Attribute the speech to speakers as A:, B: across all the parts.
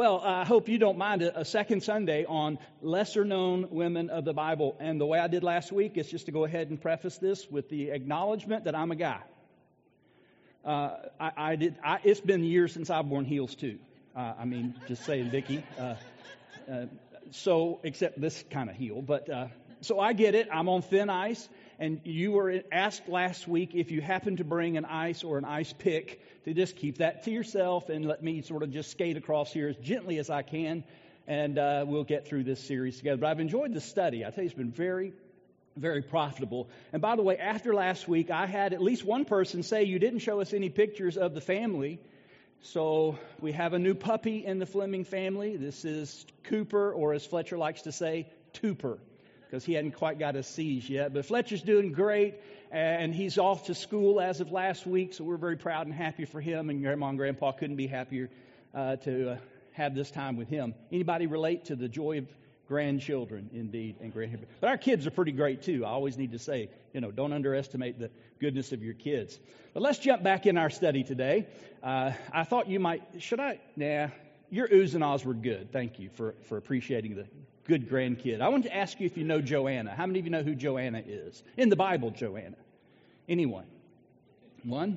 A: Well, I hope you don't mind a second Sunday on lesser-known women of the Bible. And the way I did last week is just to go ahead and preface this with the acknowledgement that I'm a guy. It's been years since I've worn heels too. Just saying, Vicki. Except this kind of heel. But so I get it. I'm on thin ice. And you were asked last week if you happen to bring an ice or an ice pick to just keep that to yourself and let me sort of just skate across here as gently as I can. And we'll get through this series together. But I've enjoyed the study. I tell you, it's been very, very profitable. And by the way, after last week, I had at least one person say, you didn't show us any pictures of the family. So we have a new puppy in the Fleming family. This is Cooper, or as Fletcher likes to say, Tooper, because he hadn't quite got his C's yet. But Fletcher's doing great, and he's off to school as of last week, so we're very proud and happy for him, and Grandma and Grandpa couldn't be happier to have this time with him. Anybody relate to the joy of grandchildren, indeed, and grandchildren? But our kids are pretty great, too. I always need to say, don't underestimate the goodness of your kids. But let's jump back in our study today. I thought you might, your oohs and ahs were good. Thank you for appreciating the good grandkid. I want to ask you if you know Joanna. How many of you know who Joanna is? In the Bible, Joanna. Anyone? 1?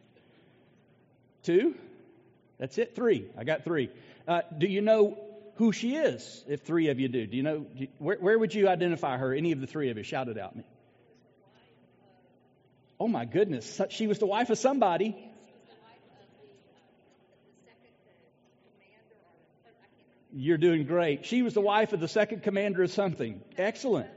A: 2? That's it? 3. I got 3. Do you know who she is? If 3 of you do. Do you know? Where would you identify her? Any of the 3 of you? Shout it out at me. Oh my goodness. She was the wife of somebody. You're doing great. She was the wife of the second commander of something. Excellent.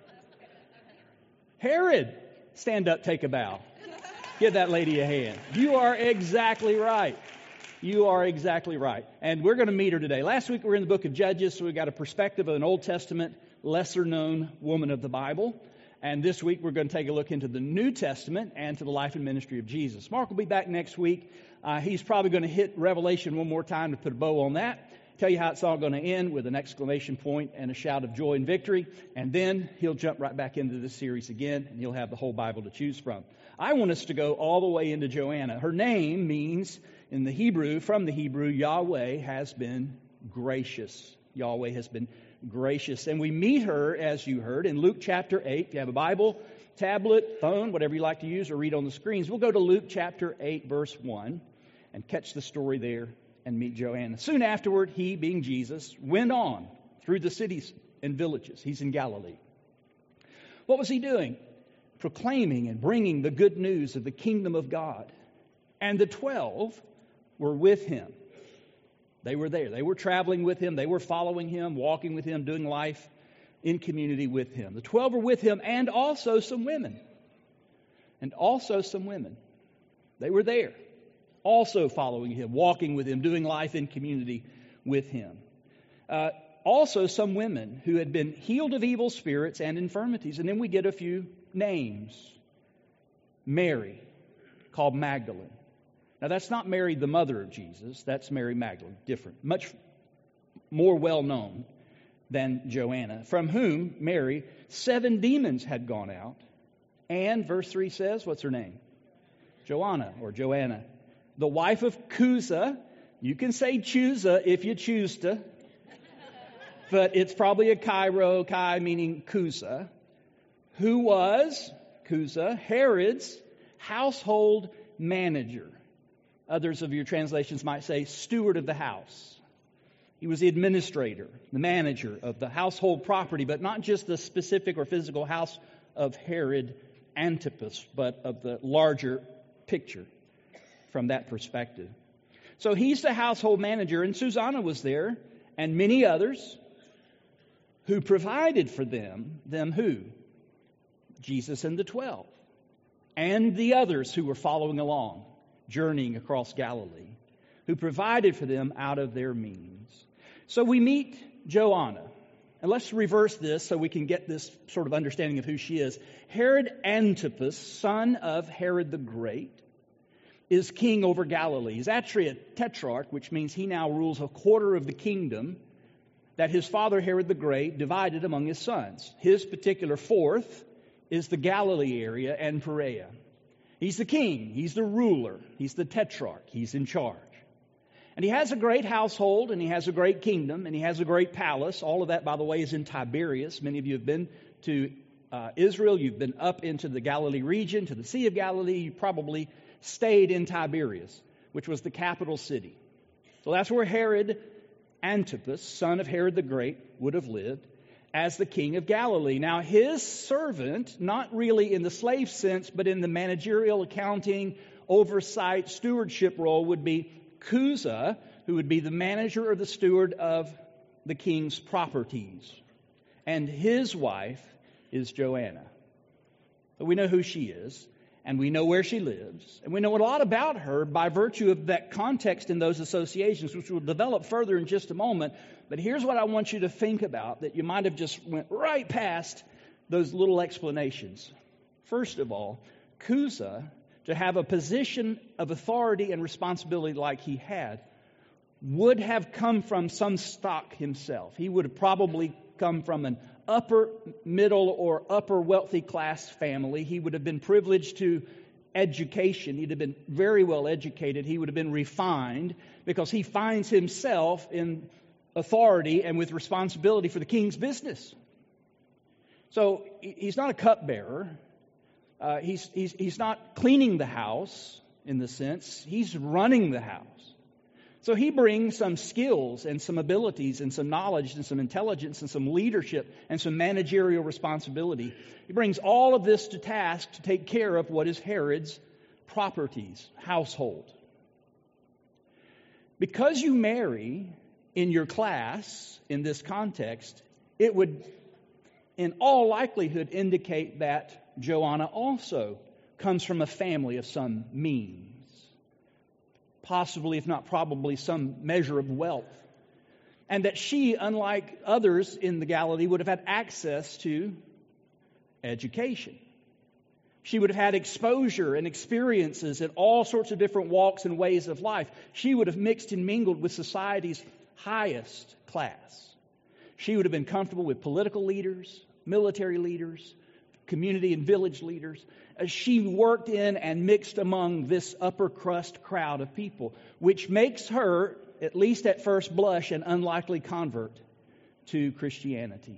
A: Herod. Stand up, take a bow. Give that lady a hand. You are exactly right. You are exactly right. And we're going to meet her today. Last week we were in the book of Judges, so we got a perspective of an Old Testament, lesser-known woman of the Bible. And this week we're going to take a look into the New Testament and to the life and ministry of Jesus. Mark will be back next week. He's probably going to hit Revelation one more time to put a bow on that. Tell you how it's all going to end with an exclamation point and a shout of joy and victory. And then he'll jump right back into this series again, and you'll have the whole Bible to choose from. I want us to go all the way into Joanna. Her name means, in the Hebrew, from the Hebrew, Yahweh has been gracious. Yahweh has been gracious. And we meet her, as you heard, in Luke chapter 8. If you have a Bible, tablet, phone, whatever you like to use, or read on the screens, we'll go to Luke chapter 8, verse 1, and catch the story there and meet Joanna. Soon afterward, he, being Jesus, went on through the cities and villages. He's in Galilee. What was he doing? Proclaiming and bringing the good news of the kingdom of God. And the 12 were with him. They were there. They were traveling with him. They were following him, walking with him, doing life in community with him. The 12 were with him, and also some women. They were there, also following him, walking with him, doing life in community with him. Also some women who had been healed of evil spirits and infirmities. And then we get a few names. Mary, called Magdalene. Now that's not Mary, the mother of Jesus. That's Mary Magdalene. Different. Much more well known than Joanna. From whom, Mary, 7 demons had gone out. And, verse 3 says, what's her name? Joanna, the wife of Chuza. You can say Chuza if you choose to. But it's probably a Chi meaning Chuza. Who was, Chuza, Herod's household manager. Others of your translations might say steward of the house. He was the administrator, the manager of the household property, but not just the specific or physical house of Herod Antipas, but of the larger picture from that perspective. So he's the household manager, and Susanna was there, and many others who provided for them who? Jesus and the 12, and the others who were following along, journeying across Galilee, who provided for them out of their means. So we meet Joanna. And let's reverse this so we can get this sort of understanding of who she is. Herod Antipas, son of Herod the Great, is king over Galilee. He's actually a tetrarch, which means he now rules a quarter of the kingdom that his father Herod the Great divided among his sons. His particular fourth is the Galilee area and Perea. He's the king, he's the ruler, he's the tetrarch, he's in charge. And he has a great household, and he has a great kingdom, and he has a great palace. All of that, by the way, is in Tiberias. Many of you have been to Israel. You've been up into the Galilee region, to the Sea of Galilee. You probably stayed in Tiberias, which was the capital city. So that's where Herod Antipas, son of Herod the Great, would have lived as the king of Galilee. Now, his servant, not really in the slave sense, but in the managerial, accounting, oversight, stewardship role, would be Chuza, who would be the manager or the steward of the king's properties. And his wife is Joanna. So we know who she is, and we know where she lives, and we know a lot about her by virtue of that context in those associations, which we'll develop further in just a moment. But here's what I want you to think about that you might have just went right past those little explanations. First of all, Chuza, to have a position of authority and responsibility like he had, would have come from some stock himself. He would have probably come from an upper middle or upper wealthy class family. He would have been privileged to education. He'd have been very well educated. He would have been refined because he finds himself in authority and with responsibility for the king's business. So he's not a cupbearer. He's not cleaning the house in the sense. He's running the house. So he brings some skills and some abilities and some knowledge and some intelligence and some leadership and some managerial responsibility. He brings all of this to task to take care of what is Herod's properties, household. Because you marry in your class in this context, it would in all likelihood indicate that Joanna also comes from a family of some means. Possibly, if not probably, some measure of wealth. And that she, unlike others in the Galilee, would have had access to education. She would have had exposure and experiences in all sorts of different walks and ways of life. She would have mixed and mingled with society's highest class. She would have been comfortable with political leaders, military leaders, community and village leaders. She worked in and mixed among this upper crust crowd of people, which makes her, at least at first blush, an unlikely convert to Christianity.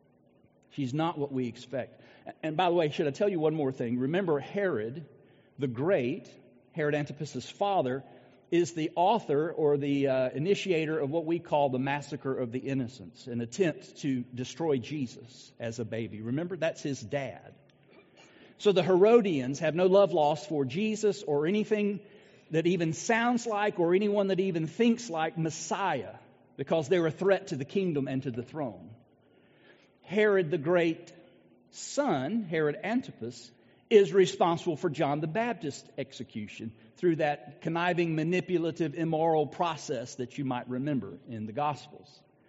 A: She's not what we expect. And by the way, should I tell you one more thing? Remember, Herod the Great, Herod Antipas' father, is the author or the initiator of what we call the Massacre of the Innocents, an attempt to destroy Jesus as a baby. Remember, that's his dad. So the Herodians have no love lost for Jesus or anything that even sounds like or anyone that even thinks like Messiah, because they're a threat to the kingdom and to the throne. Herod the Great's son, Herod Antipas, is responsible for John the Baptist's execution through that conniving, manipulative, immoral process that you might remember in the Gospels.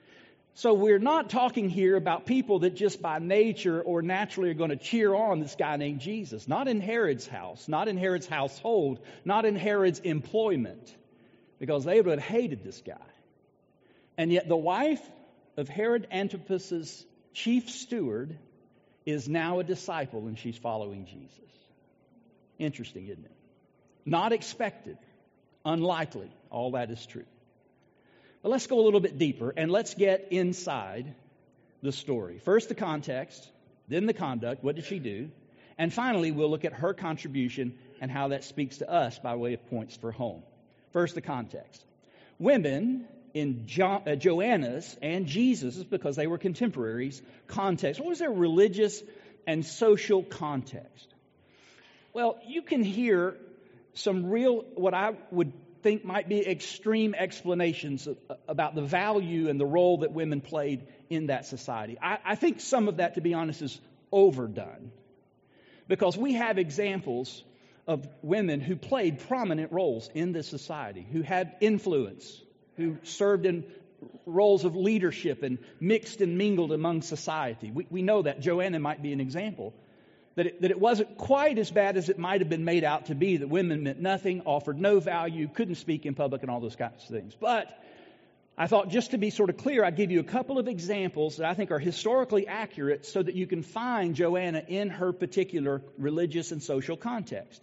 A: So we're not talking here about people that just by nature or naturally are going to cheer on this guy named Jesus. Not in Herod's house, not in Herod's household, not in Herod's employment, because they would have hated this guy. And yet the wife of Herod Antipas' chief steward is now a disciple, and she's following Jesus. Interesting, isn't it? Not expected, unlikely. All that is true. But let's go a little bit deeper, and let's get inside the story. First, the context, then the conduct. What did she do? And finally, we'll look at her contribution and how that speaks to us by way of points for home. First, the context. Women in Joanna's and Jesus', because they were contemporaries, context. What was their religious and social context? Well, you can hear some real, what I would think might be extreme explanations about the value and the role that women played in that society. I think some of that, to be honest, is overdone. Because we have examples of women who played prominent roles in this society, who had influence, who served in roles of leadership and mixed and mingled among society. We know that. Joanna might be an example. That it wasn't quite as bad as it might have been made out to be, that women meant nothing, offered no value, couldn't speak in public, and all those kinds of things. But I thought, just to be sort of clear, I'd give you a couple of examples that I think are historically accurate so that you can find Joanna in her particular religious and social context.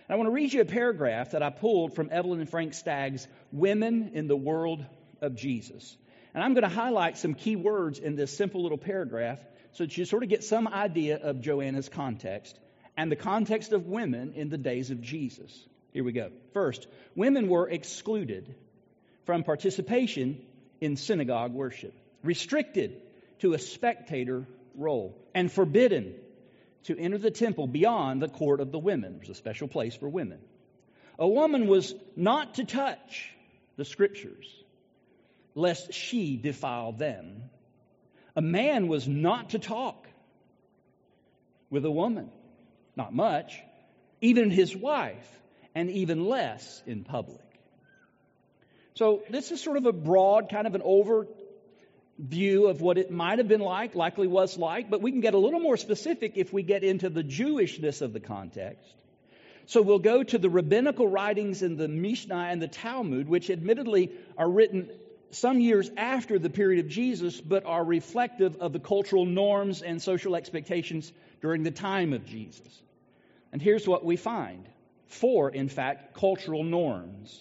A: I want to read you a paragraph that I pulled from Evelyn and Frank Stagg's Women in the World of Jesus. And I'm going to highlight some key words in this simple little paragraph so that you sort of get some idea of Joanna's context and the context of women in the days of Jesus. Here we go. First, women were excluded from participation in synagogue worship, restricted to a spectator role, and forbidden to enter the temple beyond the court of the women. There's a special place for women. A woman was not to touch the Scriptures, lest she defile them. A man was not to talk with a woman, not much, even his wife, and even less in public. So this is sort of a broad, kind of an overview of what it might have been like, likely was like, but we can get a little more specific if we get into the Jewishness of the context. So we'll go to the rabbinical writings in the Mishnah and the Talmud, which admittedly are written some years after the period of Jesus, but are reflective of the cultural norms and social expectations during the time of Jesus. And here's what we find. 4, in fact, cultural norms.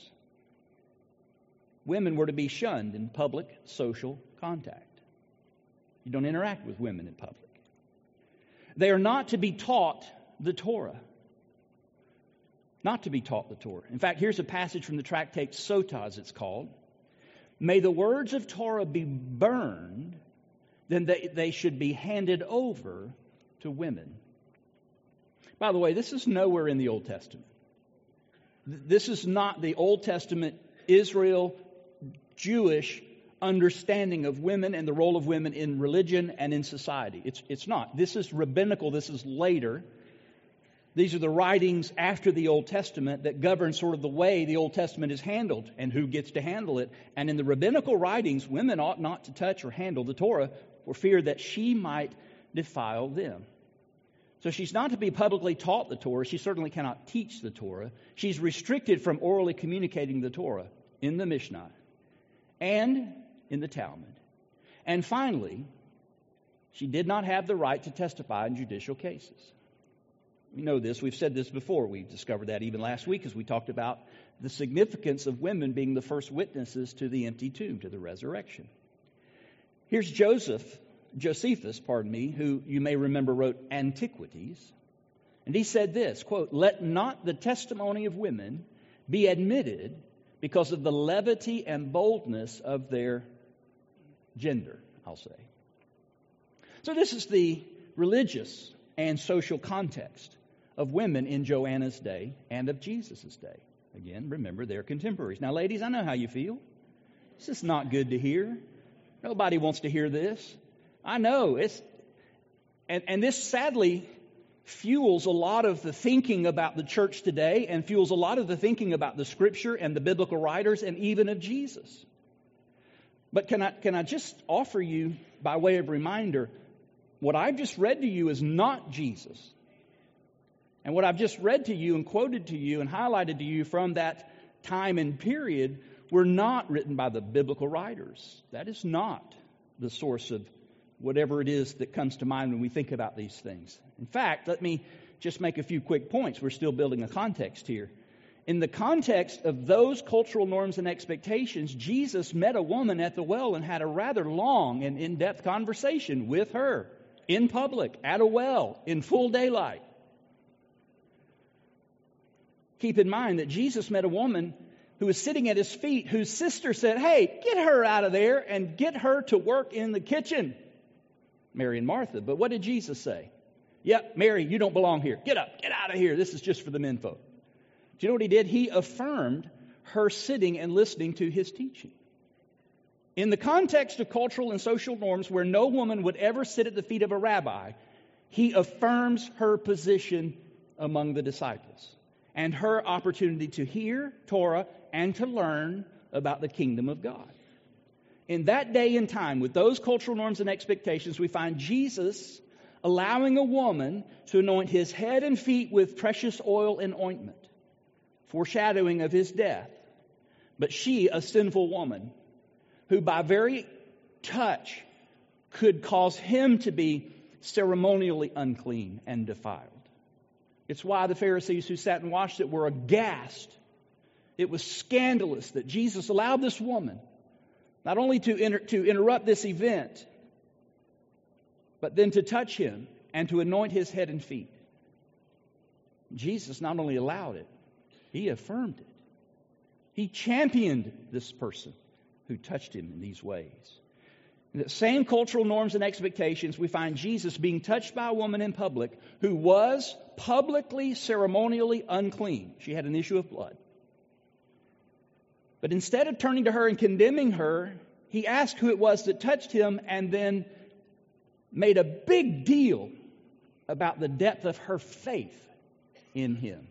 A: Women were to be shunned in public social contact. You don't interact with women in public. They are not to be taught the Torah. Not to be taught the Torah. In fact, here's a passage from the tractate Sotah, as it's called. May the words of Torah be burned, then they should be handed over to women. By the way, this is nowhere in the Old Testament. This is not the Old Testament Israel Jewish understanding of women and the role of women in religion and in society. It's not. This is rabbinical. This is later. These are the writings after the Old Testament that govern sort of the way the Old Testament is handled and who gets to handle it. And in the rabbinical writings, women ought not to touch or handle the Torah for fear that she might defile them. So she's not to be publicly taught the Torah. She certainly cannot teach the Torah. She's restricted from orally communicating the Torah in the Mishnah and in the Talmud. And finally, she did not have the right to testify in judicial cases. We know this. We've said this before. We discovered that even last week as we talked about the significance of women being the first witnesses to the empty tomb, to the resurrection. Here's Josephus, who you may remember wrote Antiquities. And he said this, quote, "Let not the testimony of women be admitted because of the levity and boldness of their gender," I'll say. So this is the religious and social context of women in Joanna's day and of Jesus' day. Again, remember, they're contemporaries. Now, ladies, I know how you feel. This is not good to hear. Nobody wants to hear this. I know. And this sadly fuels a lot of the thinking about the church today and fuels a lot of the thinking about the Scripture and the biblical writers and even of Jesus. But can I just offer you, by way of reminder, what I've just read to you is not Jesus. And what I've just read to you and quoted to you and highlighted to you from that time and period were not written by the biblical writers. That is not the source of whatever it is that comes to mind when we think about these things. In fact, let me just make a few quick points. We're still building a context here. In the context of those cultural norms and expectations, Jesus met a woman at the well and had a rather long and in-depth conversation with her in public, at a well, in full daylight. Keep in mind that Jesus met a woman who was sitting at his feet, whose sister said, "Hey, get her out of there and get her to work in the kitchen." Mary and Martha. But what did Jesus say? "Yep, Mary, you don't belong here. Get up, get out of here. This is just for the menfolk." Do you know what he did? He affirmed her sitting and listening to his teaching. In the context of cultural and social norms where no woman would ever sit at the feet of a rabbi, he affirms her position among the disciples and her opportunity to hear Torah and to learn about the kingdom of God. In that day and time, with those cultural norms and expectations, we find Jesus allowing a woman to anoint his head and feet with precious oil and ointment, foreshadowing of his death. But she, a sinful woman, who by very touch could cause him to be ceremonially unclean and defiled. It's why the Pharisees who sat and watched it were aghast. It was scandalous that Jesus allowed this woman not only to interrupt this event, but then to touch him and to anoint his head and feet. Jesus not only allowed it, he affirmed it. He championed this person who touched him in these ways. In the same cultural norms and expectations, we find Jesus being touched by a woman in public who was publicly, ceremonially unclean. She had an issue of blood. But instead of turning to her and condemning her, he asked who it was that touched him and then made a big deal about the depth of her faith in him.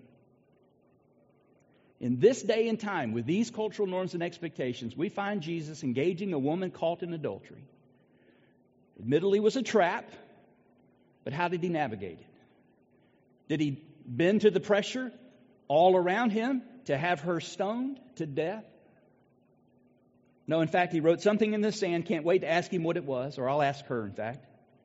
A: In this day and time, with these cultural norms and expectations, we find Jesus engaging a woman caught in adultery. Admittedly, it was a trap, but how did he navigate it? Did he bend to the pressure all around him to have her stoned to death? No, in fact, he wrote something in the sand. Can't wait to ask him what it was, or I'll ask her, in fact.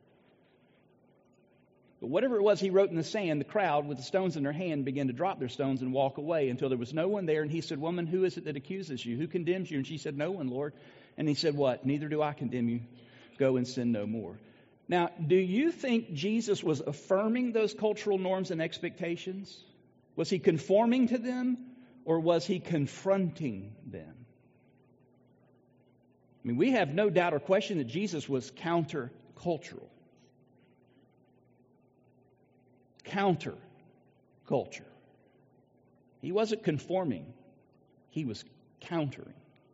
A: But whatever it was he wrote in the sand, the crowd with the stones in their hand began to drop their stones and walk away until there was no one there. And he said, "Woman, who is it that accuses you? Who condemns you?" And she said, "No one, Lord." And he said, "What? Neither do I condemn you. Go and sin no more." Now, do you think Jesus was affirming those cultural norms and expectations? Was he conforming to them, or was he confronting them? I mean, we have no doubt or question that Jesus was countercultural. Counterculture. He wasn't conforming. He was countering.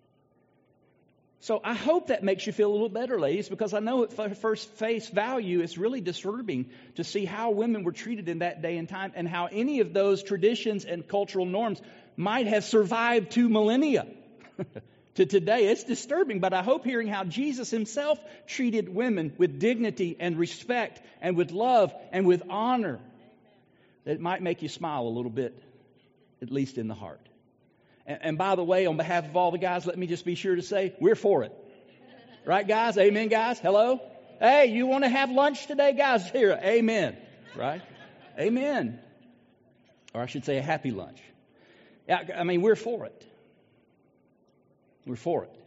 A: So I hope that makes you feel a little better, ladies, because I know at first face value it's really disturbing to see how women were treated in that day and time and how any of those traditions and cultural norms might have survived 2 millennia to today. It's disturbing, but I hope hearing how Jesus himself treated women with dignity and respect and with love and with honor, that it might make you smile a little bit, at least in the heart. And by the way, on behalf of all the guys, let me just be sure to say, we're for it. Right, guys? Amen, guys? Hello? Hey, you want to have lunch today, guys? Here, amen. Right? Amen. Or I should say a happy lunch. I mean, we're for it. We're for it.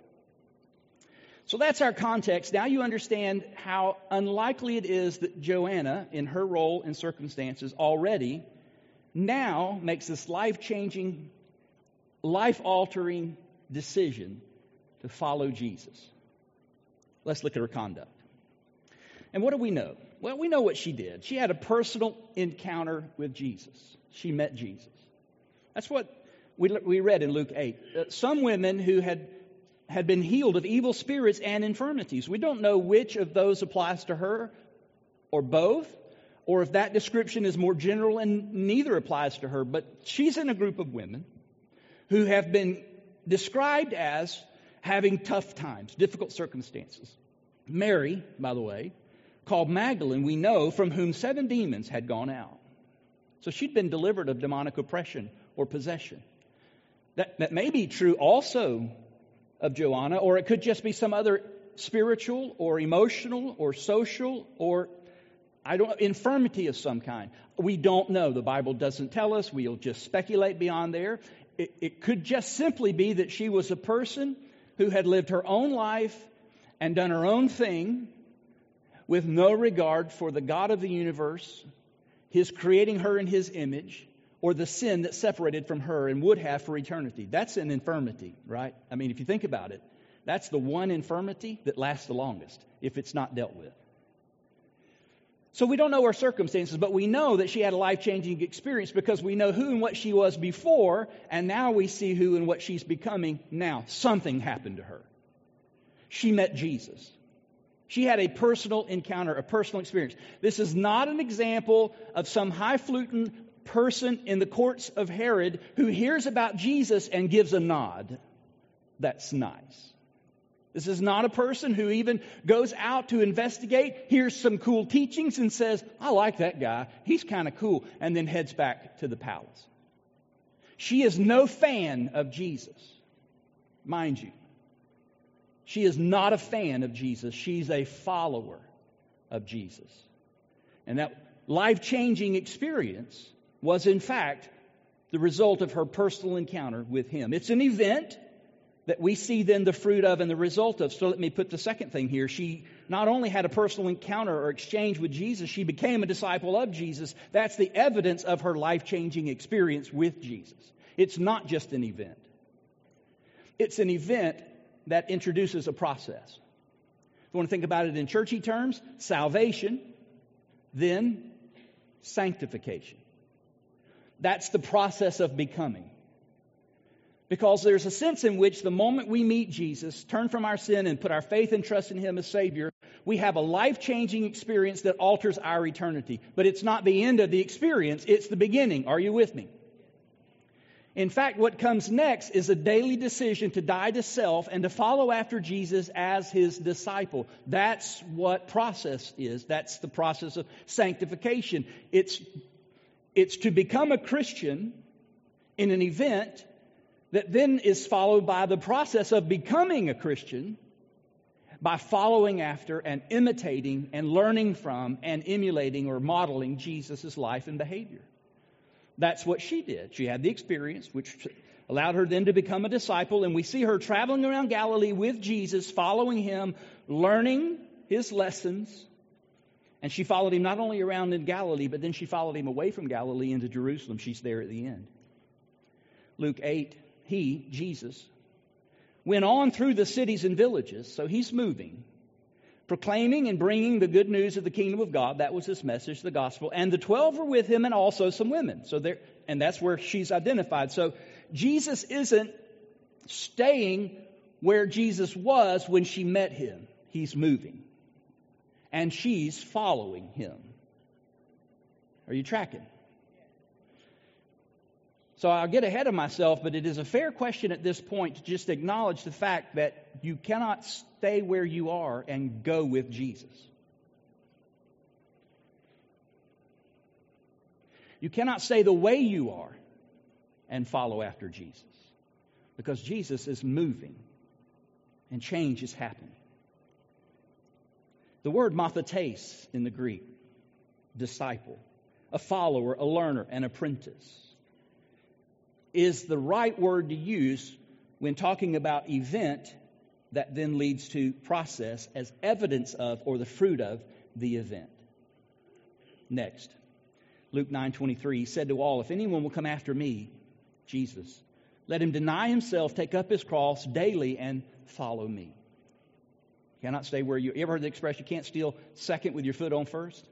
A: So that's our context. Now you understand how unlikely it is that Joanna, in her role and circumstances already, now makes this life-changing, life-altering decision to follow Jesus. Let's look at her conduct. And what do we know? Well, we know what she did. She had a personal encounter with Jesus. She met Jesus. That's what we read in Luke 8. Some women who had been healed of evil spirits and infirmities. We don't know which of those applies to her or both, or if that description is more general and neither applies to her. But she's in a group of women who have been described as having tough times, difficult circumstances. Mary, by the way, called Magdalene, we know, from whom 7 demons had gone out. So she'd been delivered of demonic oppression or possession. That may be true also of Joanna, or it could just be some other spiritual or emotional or social or infirmity of some kind. We don't know. The Bible doesn't tell us. We'll just speculate beyond there. It could just simply be that she was a person who had lived her own life and done her own thing with no regard for the God of the universe, his creating her in his image, or the sin that separated from her and would have for eternity. That's an infirmity, right? I mean, if you think about it, that's the one infirmity that lasts the longest if it's not dealt with. So we don't know her circumstances, but we know that she had a life-changing experience because we know who and what she was before, and now we see who and what she's becoming now. Something happened to her. She met Jesus. She had a personal encounter, a personal experience. This is not an example of some highfalutin person in the courts of Herod who hears about Jesus and gives a nod. That's nice. This is not a person who even goes out to investigate, hears some cool teachings and says, "I like that guy. He's kind of cool," and then heads back to the palace. She is no fan of Jesus, mind you. She is not a fan of Jesus. She's a follower of Jesus. And that life-changing experience was in fact the result of her personal encounter with Him. It's an event that we see then the fruit of and the result of. So let me put the second thing here. She not only had a personal encounter or exchange with Jesus, she became a disciple of Jesus. That's the evidence of her life-changing experience with Jesus. It's not just an event. It's an event that introduces a process. If you want to think about it in churchy terms, salvation, then sanctification. That's the process of becoming. Because there's a sense in which the moment we meet Jesus, turn from our sin and put our faith and trust in Him as Savior, we have a life-changing experience that alters our eternity. But it's not the end of the experience, it's the beginning. Are you with me? In fact, what comes next is a daily decision to die to self and to follow after Jesus as His disciple. That's what process is. That's the process of sanctification. It's to become a Christian in an event that then is followed by the process of becoming a Christian by following after and imitating and learning from and emulating or modeling Jesus' life and behavior. That's what she did. She had the experience, which allowed her then to become a disciple, and we see her traveling around Galilee with Jesus, following Him, learning His lessons, and she followed Him not only around in Galilee, but then she followed Him away from Galilee into Jerusalem. She's there at the end. Luke 8, He, Jesus, went on through the cities and villages, so He's moving, proclaiming and bringing the good news of the kingdom of God. That was His message, the gospel. And the 12 were with Him, and also some women. And that's where she's identified. So Jesus isn't staying where Jesus was when she met Him. He's moving. And she's following Him. Are you tracking? So I'll get ahead of myself, but it is a fair question at this point to just acknowledge the fact that you cannot stay where you are and go with Jesus. You cannot stay the way you are and follow after Jesus. Because Jesus is moving and change is happening. The word mathetes in the Greek, disciple, a follower, a learner, an apprentice, is the right word to use when talking about event that then leads to process as evidence of or the fruit of the event. Next, Luke 9:23, He said to all, if anyone will come after me, Jesus, let him deny himself, take up his cross daily and follow me. You cannot stay where you ever heard the expression, you can't steal second with your foot on first?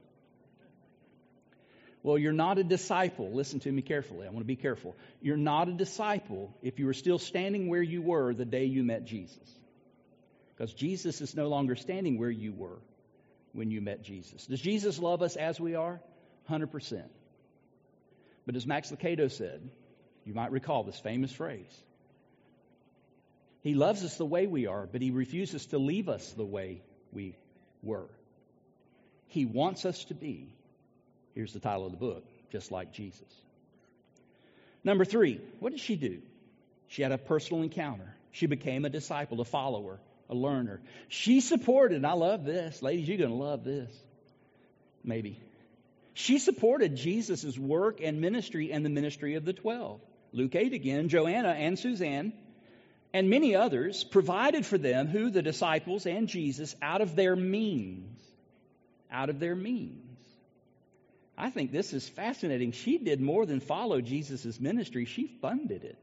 A: Well, you're not a disciple. Listen to me carefully. I want to be careful. You're not a disciple if you were still standing where you were the day you met Jesus. Because Jesus is no longer standing where you were when you met Jesus. Does Jesus love us as we are? 100%. But as Max Lucado said, you might recall this famous phrase, He loves us the way we are, but He refuses to leave us the way we were. He wants us to be, here's the title of the book, just like Jesus. Number 3, what did she do? She had a personal encounter. She became a disciple, a follower, a learner. She supported, and I love this. Ladies, you're going to love this. Maybe. She supported Jesus' work and ministry and the ministry of the 12. Luke 8 again, Joanna and Suzanne and many others provided for them, who? The disciples and Jesus, out of their means. Out of their means. I think this is fascinating. She did more than follow Jesus' ministry. She funded it.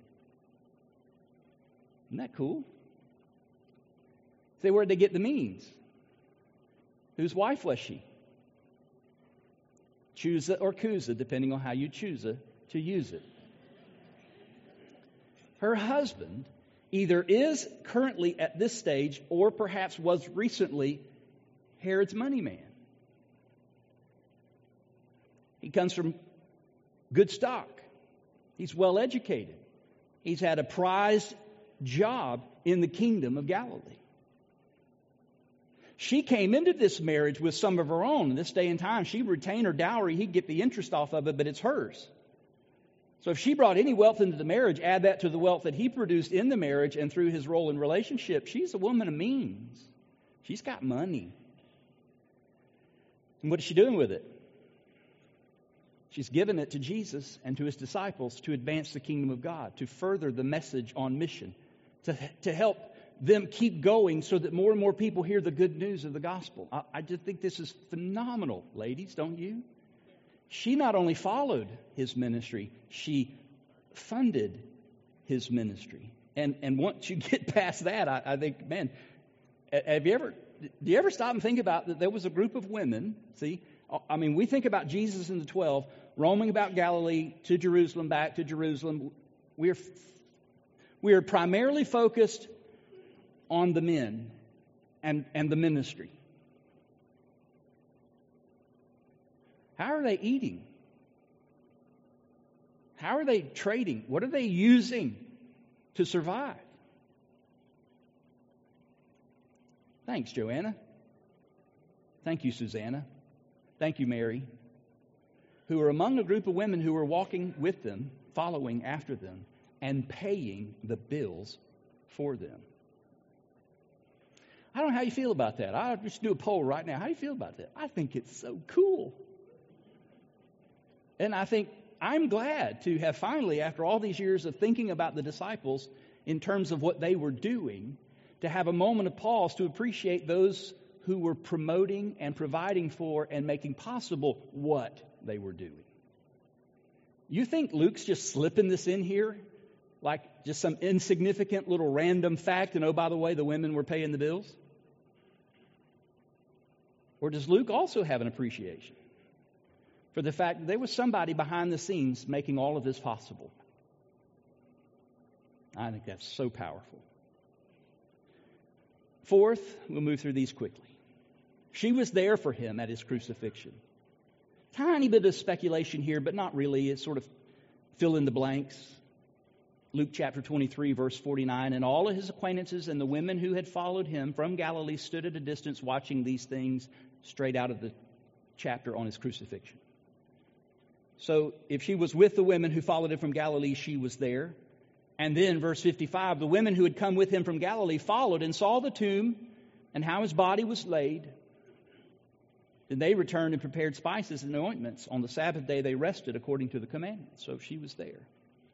A: Isn't that cool? Say, where'd they get the means? Whose wife was she? Chusa or Kusa, depending on how you choose to use it. Her husband either is currently at this stage or perhaps was recently Herod's money man. He comes from good stock. He's well educated. He's had a prized job in the kingdom of Galilee. She came into this marriage with some of her own. In this day and time, she would retain her dowry. He'd get the interest off of it, but it's hers. So if she brought any wealth into the marriage, add that to the wealth that he produced in the marriage and through his role in relationship, she's a woman of means. She's got money. And what is she doing with it? She's given it to Jesus and to his disciples to advance the kingdom of God, to further the message on mission, to help them keep going so that more and more people hear the good news of the gospel. I just think this is phenomenal, ladies, don't you? She not only followed his ministry, she funded his ministry. And once you get past that, I think, man, do you ever stop and think about that there was a group of women, see? I mean, we think about Jesus and the 12 roaming about Galilee to Jerusalem, back to Jerusalem. We are primarily focused on the men and the ministry. How are they eating? How are they trading? What are they using to survive? Thanks, Joanna. Thank you, Susanna. Thank you, Mary, who were among a group of women who were walking with them, following after them, and paying the bills for them. I don't know how you feel about that. I'll just do a poll right now. How do you feel about that? I think it's so cool. And I think I'm glad to have finally, after all these years of thinking about the disciples in terms of what they were doing, to have a moment of pause to appreciate those who were promoting and providing for and making possible what they were doing. You think Luke's just slipping this in here? Like just some insignificant little random fact, and oh, by the way, the women were paying the bills? Or does Luke also have an appreciation for the fact that there was somebody behind the scenes making all of this possible? I think that's so powerful. Fourth, we'll move through these quickly. She was there for him at his crucifixion. Tiny bit of speculation here, but not really. It's sort of fill in the blanks. Luke chapter 23, verse 49, and all of his acquaintances and the women who had followed him from Galilee stood at a distance watching these things, straight out of the chapter on his crucifixion. So if she was with the women who followed him from Galilee, she was there. And then verse 55, the women who had come with him from Galilee followed and saw the tomb and how his body was laid. Then they returned and prepared spices and ointments. On the Sabbath day they rested according to the commandments. So she was there.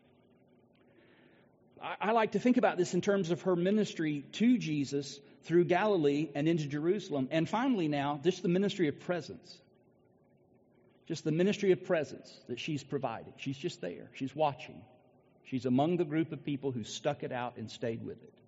A: I like to think about this in terms of her ministry to Jesus through Galilee and into Jerusalem. And finally now, just the ministry of presence. Just the ministry of presence that she's providing. She's just there. She's watching. She's among the group of people who stuck it out and stayed with it.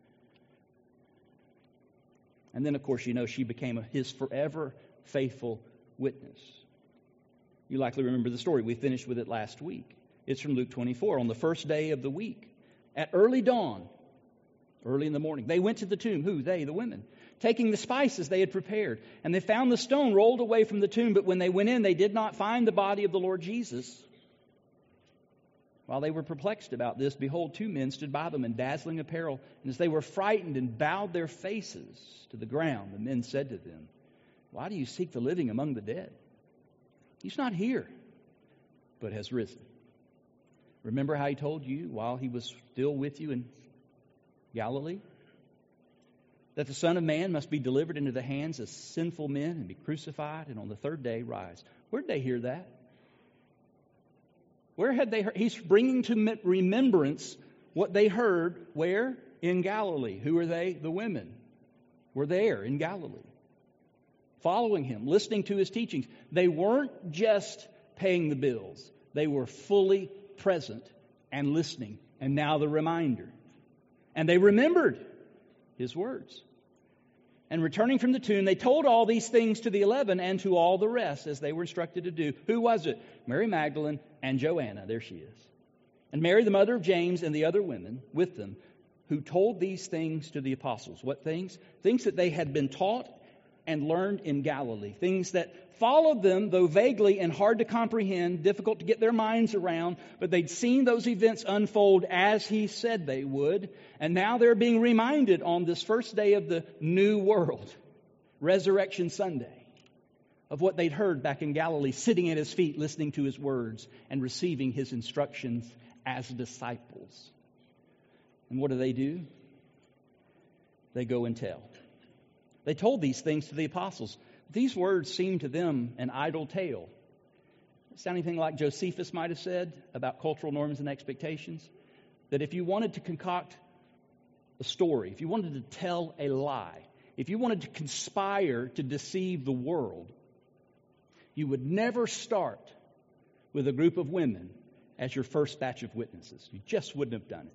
A: And then, of course, you know, she became his forever faithful witness. You likely remember the story. We finished with it last week. It's from Luke 24. On the first day of the week, at early dawn, early in the morning, they went to the tomb. Who? They, the women. Taking the spices they had prepared. And they found the stone rolled away from the tomb. But when they went in, they did not find the body of the Lord Jesus. While they were perplexed about this, behold, two men stood by them in dazzling apparel. And as they were frightened and bowed their faces to the ground, the men said to them, why do you seek the living among the dead? He's not here, but has risen. Remember how he told you while he was still with you in Galilee? That the Son of Man must be delivered into the hands of sinful men and be crucified and on the third day rise. Where did they hear that? Where had they heard? He's bringing to remembrance what they heard where? In Galilee. Who are they? The women were there in Galilee, following him, listening to his teachings. They weren't just paying the bills. They were fully present and listening. And now the reminder. And they remembered his words. And returning from the tomb, they told all these things to the 11 and to all the rest as they were instructed to do. Who was it? Mary Magdalene and Joanna. There she is. And Mary, the mother of James, and the other women with them, who told these things to the apostles. What things? Things that they had been taught and learned in Galilee. Things that followed them, though vaguely and hard to comprehend, difficult to get their minds around, but they'd seen those events unfold as he said they would, and now they're being reminded on this first day of the new world, Resurrection Sunday, of what they'd heard back in Galilee, sitting at his feet, listening to his words, and receiving his instructions as disciples. And what do? They go and tell. They told these things to the apostles. These words seemed to them an idle tale. Sound anything like Josephus might have said about cultural norms and expectations? That if you wanted to concoct a story, if you wanted to tell a lie, if you wanted to conspire to deceive the world, you would never start with a group of women as your first batch of witnesses. You just wouldn't have done it.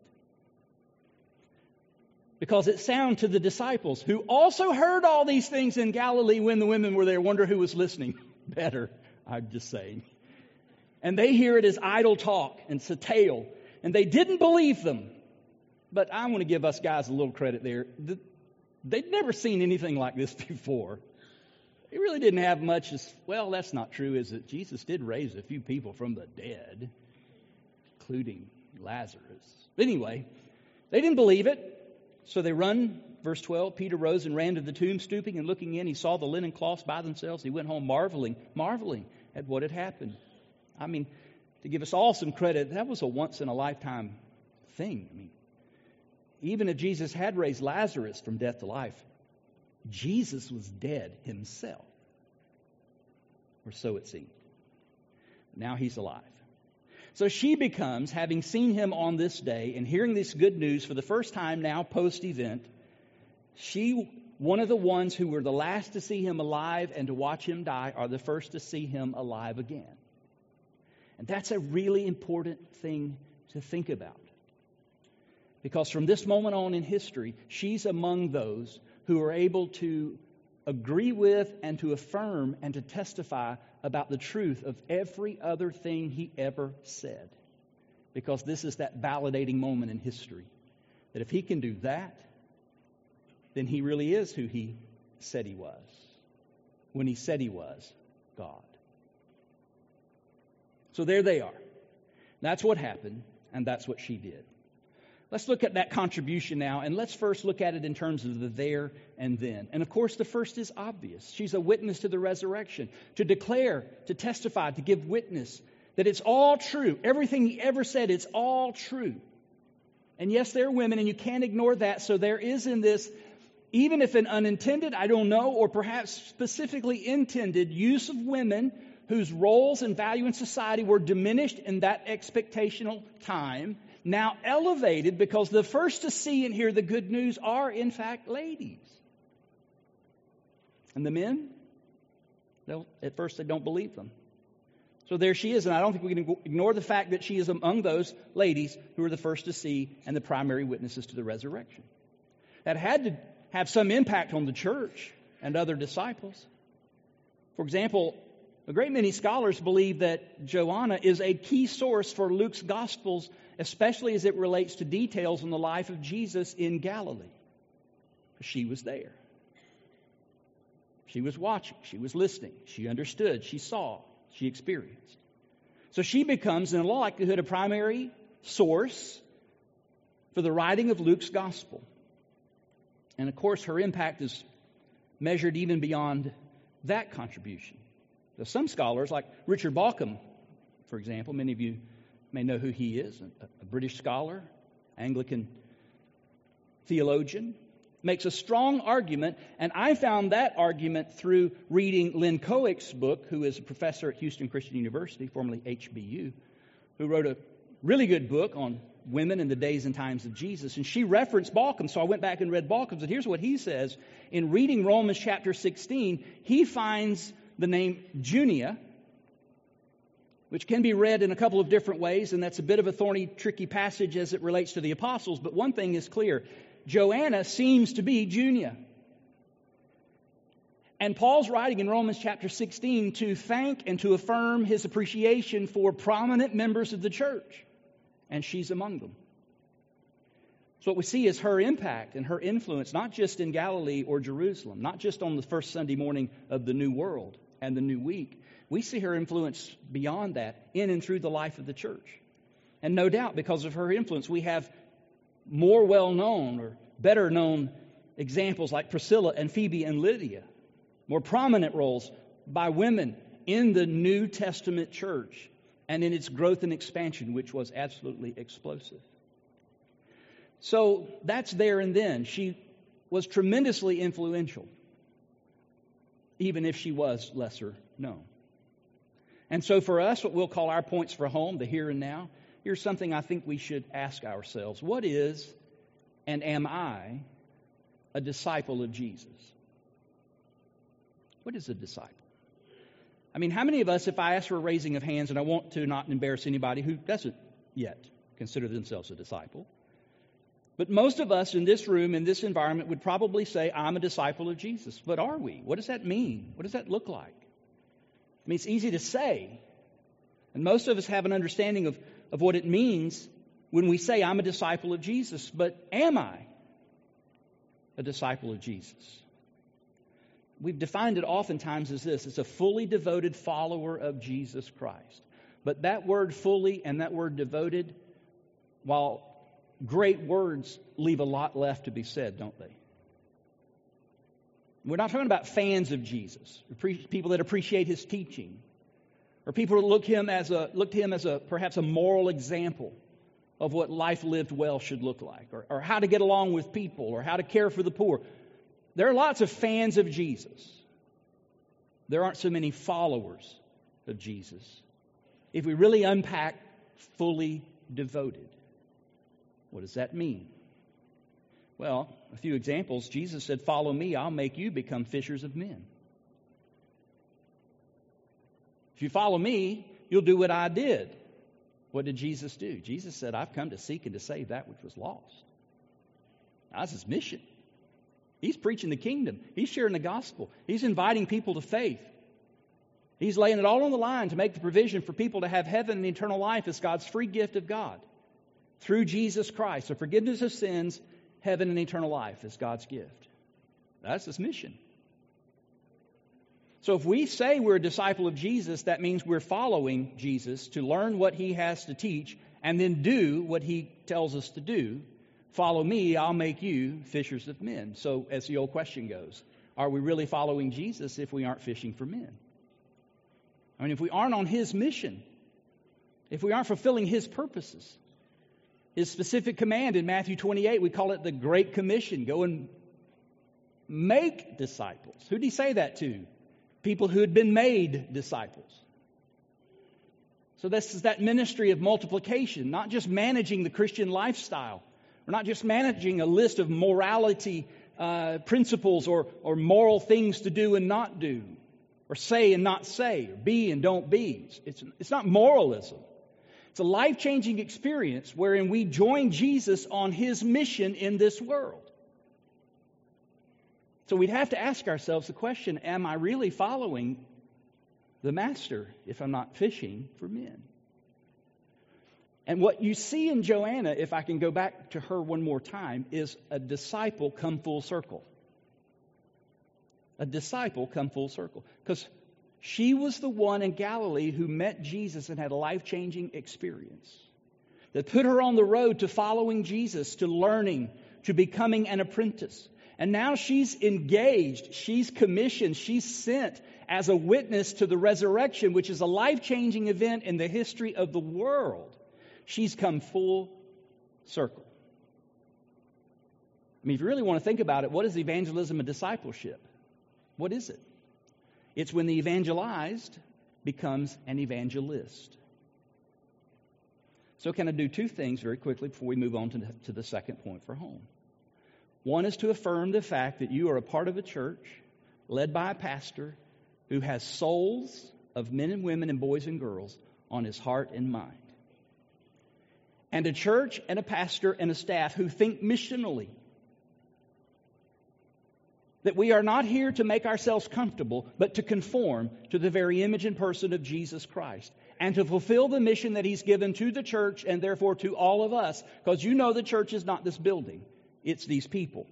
A: Because it sounded to the disciples, who also heard all these things in Galilee when the women were there. Wonder who was listening better, I'm just saying. And they hear it as idle talk and it's a tale. And they didn't believe them. But I want to give us guys a little credit there. They'd never seen anything like this before. They really didn't have much. Well, that's not true, is it? Jesus did raise a few people from the dead, including Lazarus. Anyway, they didn't believe it. So they run, verse 12, Peter rose and ran to the tomb, stooping and looking in. He saw the linen cloths by themselves. He went home marveling at what had happened. I mean, to give us all some credit, that was a once-in-a-lifetime thing. I mean, even if Jesus had raised Lazarus from death to life, Jesus was dead himself. Or so it seemed. Now he's alive. So she becomes, having seen him on this day and hearing this good news for the first time now post-event, one of the ones who were the last to see him alive and to watch him die are the first to see him alive again. And that's a really important thing to think about. Because from this moment on in history, she's among those who are able to agree with and to affirm and to testify about the truth of every other thing he ever said. Because this is that validating moment in history. That if he can do that, then he really is who he said he was. When he said he was God. So there they are. That's what happened, and that's what she did. Let's look at that contribution now, and let's first look at it in terms of the there and then. And of course, the first is obvious. She's a witness to the resurrection, to declare, to testify, to give witness that it's all true. Everything he ever said, it's all true. And yes, there are women, and you can't ignore that. So there is in this, even if an unintended, I don't know, or perhaps specifically intended use of women whose roles and value in society were diminished in that expectational time, now elevated because the first to see and hear the good news are, in fact, ladies. And the men, at first they don't believe them. So there she is, and I don't think we can ignore the fact that she is among those ladies who are the first to see and the primary witnesses to the resurrection. That had to have some impact on the church and other disciples. For example, a great many scholars believe that Joanna is a key source for Luke's Gospels, especially as it relates to details on the life of Jesus in Galilee. She was there. She was watching. She was listening. She understood. She saw. She experienced. So she becomes, in all likelihood, a primary source for the writing of Luke's Gospel. And of course, her impact is measured even beyond that contribution. Now, some scholars, like Richard Bauckham, for example, many of you may know who he is, a British scholar, Anglican theologian, makes a strong argument, and I found that argument through reading Lynn Cohick's book, who is a professor at Houston Christian University, formerly HBU, who wrote a really good book on women in the days and times of Jesus. And she referenced Bauckham, so I went back and read Bauckham's, and here's what he says. In reading Romans chapter 16, he finds the name Junia, which can be read in a couple of different ways, and that's a bit of a thorny, tricky passage as it relates to the apostles, but one thing is clear. Joanna seems to be Junia. And Paul's writing in Romans chapter 16 to thank and to affirm his appreciation for prominent members of the church, and she's among them. So what we see is her impact and her influence, not just in Galilee or Jerusalem, not just on the first Sunday morning of the new world and the new week. We see her influence beyond that, in and through the life of the church. And no doubt, because of her influence, we have more well-known or better-known examples like Priscilla and Phoebe and Lydia. More prominent roles by women in the New Testament church and in its growth and expansion, which was absolutely explosive. So that's there and then. She was tremendously influential, even if she was lesser known. And so for us, what we'll call our points for home, the here and now, here's something I think we should ask ourselves. What is and am I a disciple of Jesus? What is a disciple? I mean, how many of us, if I ask for a raising of hands, and I want to not embarrass anybody who doesn't yet consider themselves a disciple, but most of us in this room, in this environment, would probably say, I'm a disciple of Jesus. But are we? What does that mean? What does that look like? I mean, it's easy to say. And most of us have an understanding of what it means when we say, I'm a disciple of Jesus. But am I a disciple of Jesus? We've defined it oftentimes as this. It's a fully devoted follower of Jesus Christ. But that word fully and that word devoted, while great words, leave a lot left to be said, don't they? We're not talking about fans of Jesus, people that appreciate his teaching, or people that look to him as perhaps a moral example of what life lived well should look like, or how to get along with people, or how to care for the poor. There are lots of fans of Jesus. There aren't so many followers of Jesus. If we really unpack fully devoted, what does that mean? Well, a few examples. Jesus said, follow me, I'll make you become fishers of men. If you follow me, you'll do what I did. What did Jesus do? Jesus said, I've come to seek and to save that which was lost. That's his mission. He's preaching the kingdom. He's sharing the gospel. He's inviting people to faith. He's laying it all on the line to make the provision for people to have heaven and eternal life as God's free gift of God through Jesus Christ. So forgiveness of sins, heaven and eternal life is God's gift. That's his mission. So if we say we're a disciple of Jesus, that means we're following Jesus to learn what he has to teach and then do what he tells us to do. Follow me, I'll make you fishers of men. So as the old question goes, are we really following Jesus if we aren't fishing for men? I mean, if we aren't on his mission, if we aren't fulfilling his purposes, his specific command in Matthew 28, we call it the Great Commission. Go and make disciples. Who did he say that to? People who had been made disciples. So this is that ministry of multiplication, not just managing the Christian lifestyle. We're not just managing a list of morality principles or moral things to do and not do, or say and not say, or be and don't be. It's not moralism. It's a life-changing experience wherein we join Jesus on his mission in this world. So we'd have to ask ourselves the question, am I really following the Master if I'm not fishing for men? And what you see in Joanna, if I can go back to her one more time, is a disciple come full circle. A disciple come full circle. Because she was the one in Galilee who met Jesus and had a life-changing experience that put her on the road to following Jesus, to learning, to becoming an apprentice. And now she's engaged, she's commissioned, she's sent as a witness to the resurrection, which is a life-changing event in the history of the world. She's come full circle. I mean, if you really want to think about it, what is evangelism and discipleship? What is it? It's when the evangelized becomes an evangelist. So can I do two things very quickly before we move on to the second point for home? One is to affirm the fact that you are a part of a church led by a pastor who has souls of men and women and boys and girls on his heart and mind. And a church and a pastor and a staff who think missionally. That we are not here to make ourselves comfortable, but to conform to the very image and person of Jesus Christ. And to fulfill the mission that he's given to the church and therefore to all of us. Because you know the church is not this building. It's these people.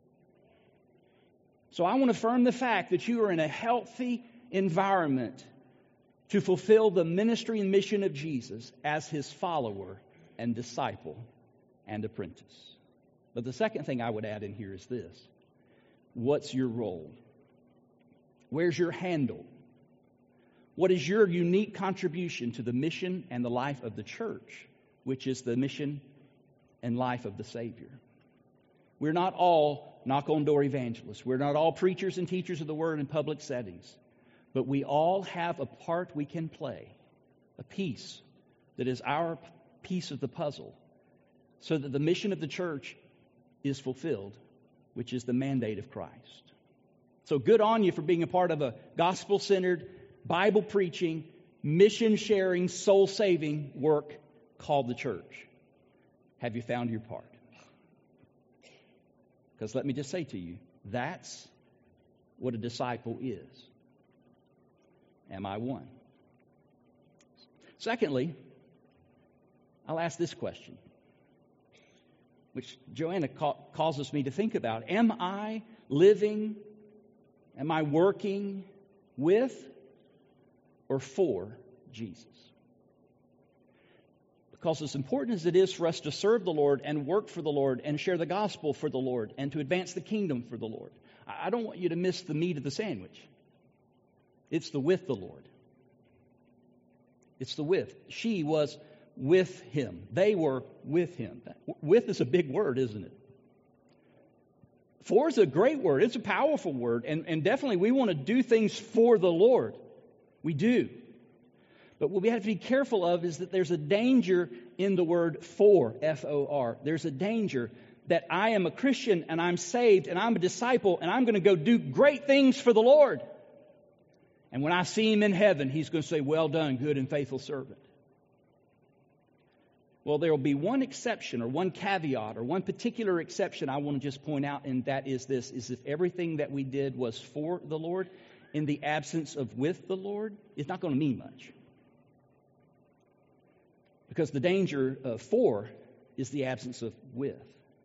A: So I want to affirm the fact that you are in a healthy environment to fulfill the ministry and mission of Jesus as his follower and disciple and apprentice. But the second thing I would add in here is this. What's your role? Where's your handle? What is your unique contribution to the mission and the life of the church, which is the mission and life of the Savior? We're not all knock-on-door evangelists. We're not all preachers and teachers of the Word in public settings. But we all have a part we can play, a piece that is our piece of the puzzle, so that the mission of the church is fulfilled, which is the mandate of Christ. So good on you for being a part of a gospel-centered, Bible-preaching, mission-sharing, soul-saving work called the church. Have you found your part? Because let me just say to you, that's what a disciple is. Am I one? Secondly, I'll ask this question, which Joanna causes me to think about. Am I living, am I working with or for Jesus? Because as important as it is for us to serve the Lord and work for the Lord and share the gospel for the Lord and to advance the kingdom for the Lord, I don't want you to miss the meat of the sandwich. It's the with the Lord. It's the with. She was with him. They were with him. With is a big word, isn't it? For is a great word. It's a powerful word. And definitely we want to do things for the Lord. We do. But what we have to be careful of is that there's a danger in the word for, F-O-R. There's a danger that I am a Christian and I'm saved and I'm a disciple and I'm going to go do great things for the Lord. And when I see him in heaven, he's going to say, well done, good and faithful servant. Well, there will be one exception or one caveat or one particular exception I want to just point out, and that is this, is if everything that we did was for the Lord in the absence of with the Lord, it's not going to mean much. Because the danger of for is the absence of with.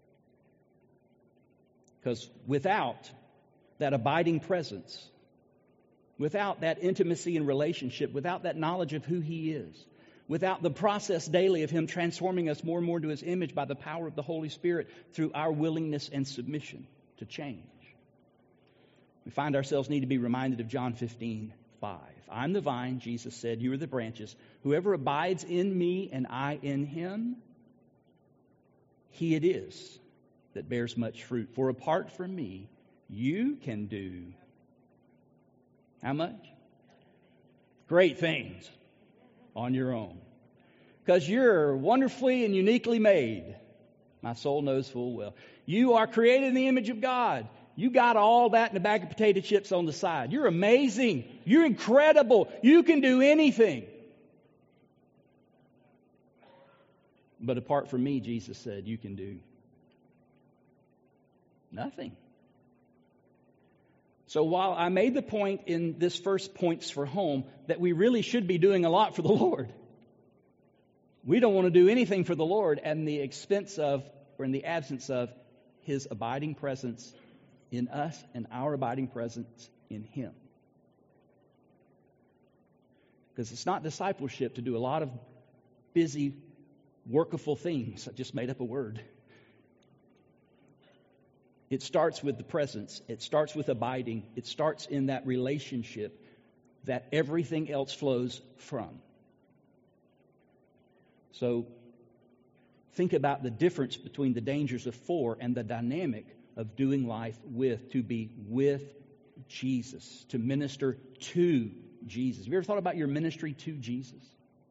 A: Because without that abiding presence, without that intimacy and relationship, without that knowledge of who he is, without the process daily of him transforming us more and more to his image by the power of the Holy Spirit through our willingness and submission to change, we find ourselves need to be reminded of John 15:5. I'm the vine, Jesus said, you are the branches. Whoever abides in me and I in him, he it is that bears much fruit. For apart from me, you can do how much? Great things on your own. Because you're wonderfully and uniquely made. My soul knows full well. You are created in the image of God. You got all that in a bag of potato chips on the side. You're amazing. You're incredible. You can do anything. But apart from me, Jesus said, you can do nothing. So while I made the point in this first Points for Home that we really should be doing a lot for the Lord, we don't want to do anything for the Lord at the expense of or in the absence of his abiding presence in us and our abiding presence in him. Because it's not discipleship to do a lot of busy, workable things. I just made up a word. It starts with the presence. It starts with abiding. It starts in that relationship that everything else flows from. So think about the difference between the dangers of for and the dynamic of doing life with, to be with Jesus, to minister to Jesus. Have you ever thought about your ministry to Jesus?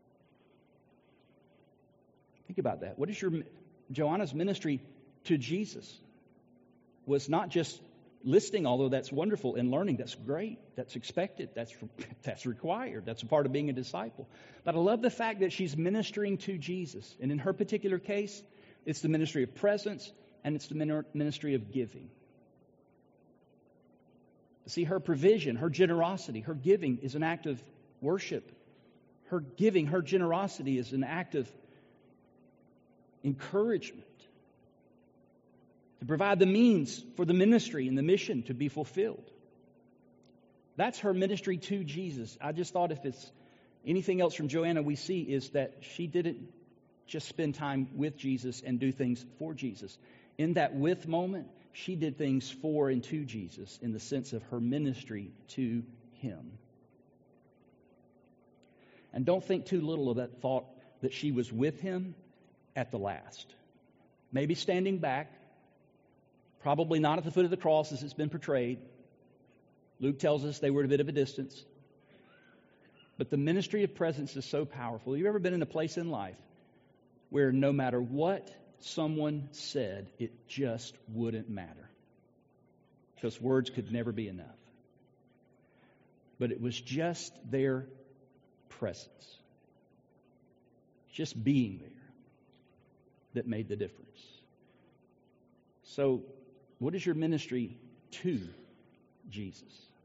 A: Think about that. What is Joanna's ministry to Jesus? Was not just listening, although that's wonderful, and learning, that's great, that's expected, that's required, that's a part of being a disciple. But I love the fact that she's ministering to Jesus. And in her particular case, it's the ministry of presence and it's the ministry of giving. See, her provision, her generosity, her giving is an act of worship. Her giving, her generosity is an act of encouragement. To provide the means for the ministry and the mission to be fulfilled. That's her ministry to Jesus. I just thought if it's anything else from Joanna we see is that she didn't just spend time with Jesus and do things for Jesus. In that with moment, she did things for and to Jesus in the sense of her ministry to him. And don't think too little of that thought that she was with him at the last. Maybe standing back, probably not at the foot of the cross as it's been portrayed. Luke tells us they were at a bit of a distance. But the ministry of presence is so powerful. Have you ever been in a place in life where no matter what someone said, it just wouldn't matter? Because words could never be enough. But it was just their presence, just being there, that made the difference. So, what is your ministry to Jesus?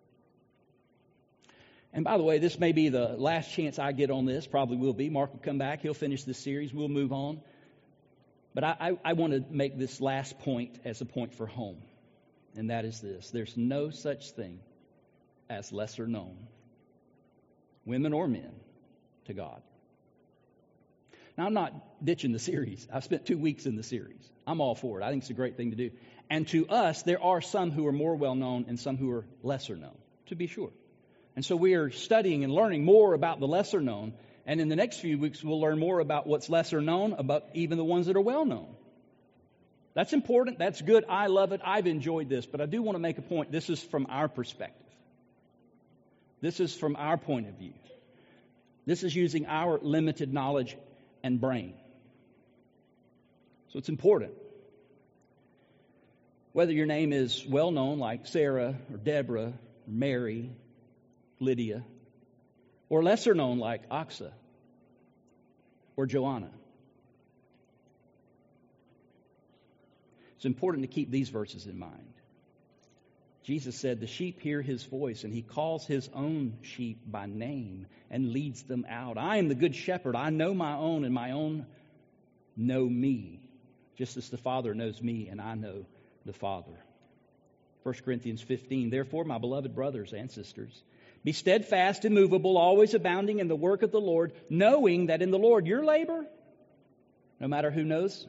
A: And by the way, this may be the last chance I get on this. Probably will be. Mark will come back. He'll finish this series. We'll move on. But I want to make this last point as a point for home. And that is this. There's no such thing as lesser known, women or men, to God. Now, I'm not ditching the series. I've spent 2 weeks in the series. I'm all for it. I think it's a great thing to do. And to us, there are some who are more well-known and some who are lesser known, to be sure. And so we are studying and learning more about the lesser known. And in the next few weeks, we'll learn more about what's lesser known, about even the ones that are well known. That's important. That's good. I love it. I've enjoyed this. But I do want to make a point. This is from our perspective. This is from our point of view. This is using our limited knowledge and brain. So it's important. Whether your name is well known, like Sarah or Deborah or Mary, Lydia, or lesser known like Aksa or Joanna. It's important to keep these verses in mind. Jesus said, the sheep hear his voice, and he calls his own sheep by name and leads them out. I am the good shepherd. I know my own, and my own know me, just as the Father knows me, and I know the Father. 1 Corinthians 15, therefore, my beloved brothers and sisters, be steadfast, immovable, always abounding in the work of the Lord, knowing that in the Lord your labor, no matter who knows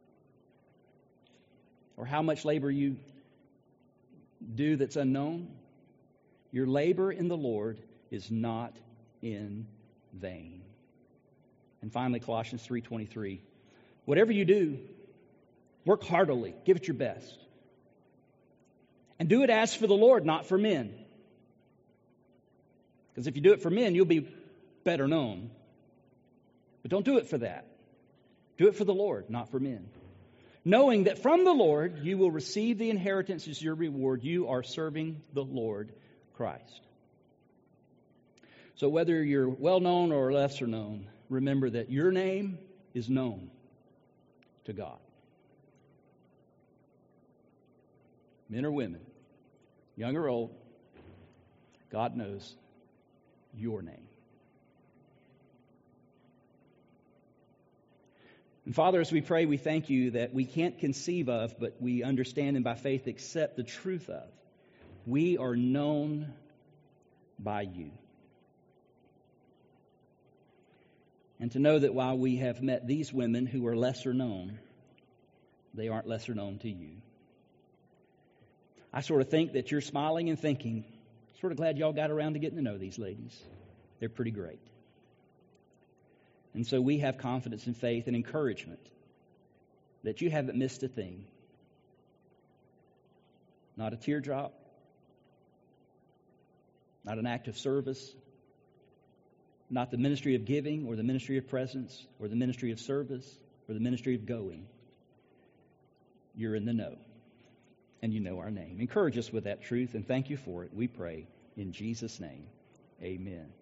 A: or how much labor you do that's unknown, your labor in the Lord is not in vain. And finally, Colossians 3:23, whatever you do, work heartily, give it your best. And do it as for the Lord, not for men. Because if you do it for men, you'll be better known. But don't do it for that. Do it for the Lord, not for men. Knowing that from the Lord you will receive the inheritance as your reward. You are serving the Lord Christ. So whether you're well known or lesser known, remember that your name is known to God. Men or women, young or old, God knows your name. And Father, as we pray, we thank you that we can't conceive of, but we understand and by faith accept the truth of. We are known by you. And to know that while we have met these women who are lesser known, they aren't lesser known to you. I sort of think that you're smiling and thinking, sort of glad y'all got around to getting to know these ladies. They're pretty great. And so we have confidence and faith and encouragement that you haven't missed a thing. Not a teardrop. Not an act of service. Not the ministry of giving or the ministry of presence or the ministry of service or the ministry of going. You're in the know. And you know our name. Encourage us with that truth and thank you for it. We pray in Jesus' name. Amen.